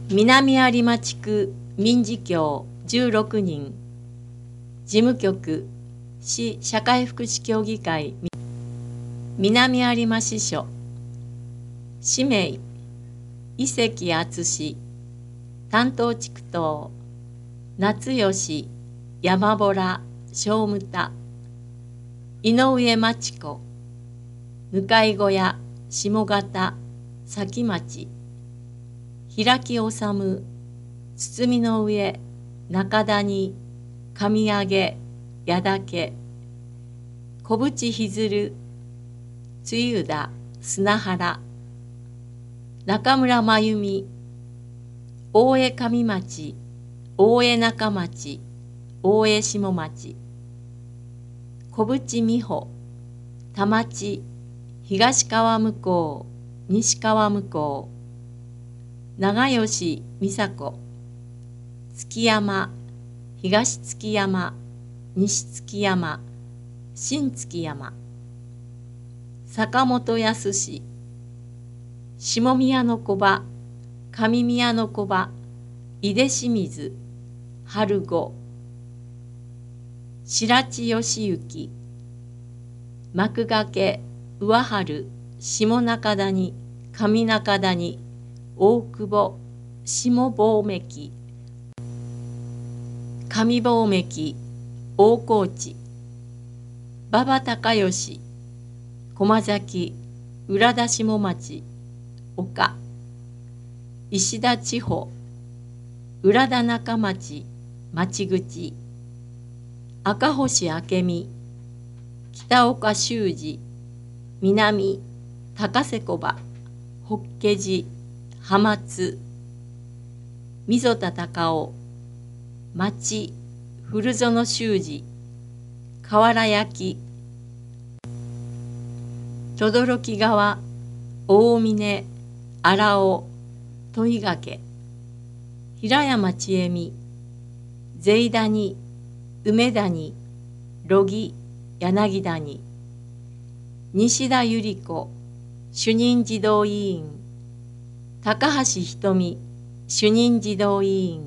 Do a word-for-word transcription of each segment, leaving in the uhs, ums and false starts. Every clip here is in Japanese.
南有馬地区民事協じゅうろくにん、事務局市社会福祉協議会南有馬支所、氏名伊関敦、担当地区等夏吉、山洞、小牟田、井上町子、向小屋、下方、崎町、平木治、堤の上、中谷、上上、矢岳、小淵ひずる、津生田、砂原、中村真由美、大江上町、大江中町、大江下町、小淵美穂、田町、東川向こう、西川向こう、長吉美佐子、築山、東築山、西築山、新築山、坂本康、下宮の小場、上宮の小場、井出清水、春子、白地義行、幕掛、上春、下中谷、上中谷、大久保、下坊目、上坊目、大河内、馬場隆義、駒崎、浦田下町、岡、石田千穂、浦田中町、町口、赤星明美、北岡修二、南、高瀬小場、法華寺、浜津、溝田隆夫、町、古園修二、河原焼、轟川、大峰、荒尾、戸掛、平山千恵美、税谷、梅谷、呂木、柳谷、西田百合子、主任児童委員、高橋瞳、主任児童委員、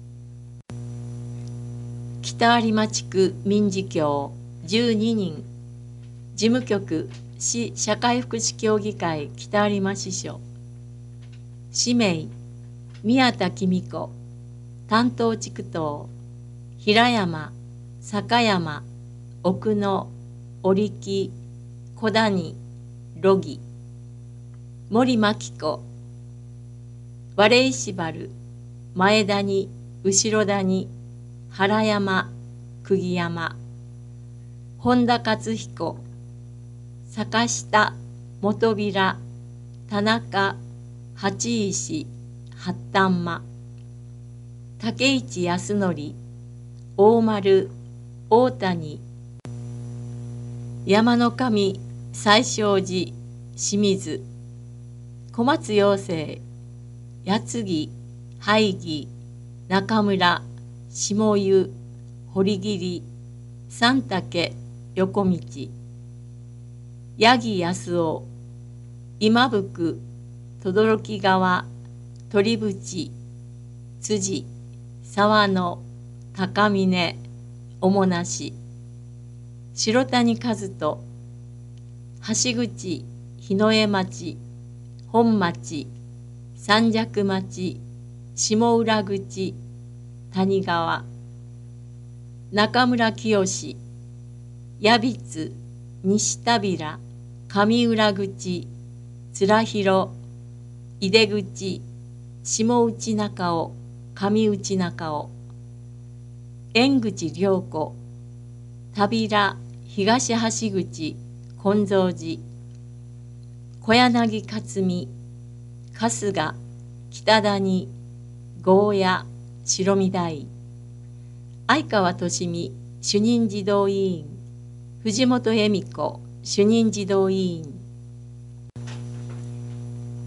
北有馬地区民事協じゅうににん、事務局市社会福祉協議会北有馬支所、氏名宮田紀美子、担当地区等平山、坂山、奥野、織木、小谷、ロギ、森真紀子、割石原、前谷、後ろ谷、原山、釘山、本田勝彦、坂下、元平、田中、八石、八反間、竹市康則、大丸、大谷、山の神、西勝寺、清水、小松陽生、八木、拝木、中村、下湯、堀切、三竹、横道、八木康夫、今福、轟川、鳥淵、辻、沢野、高峰、面梨、白谷和人、橋口、日の江町、本町、三尺町、下浦口、谷川、中村清、矢櫃、西田平、上浦口、貫広、井出口、下内中尾、上内中尾、縁口良子、田平、東橋口、金蔵寺、小柳克美、春日、北谷、ゴーヤ、白身台、相川俊美、主任児童委員、藤本恵美子、主任児童委員、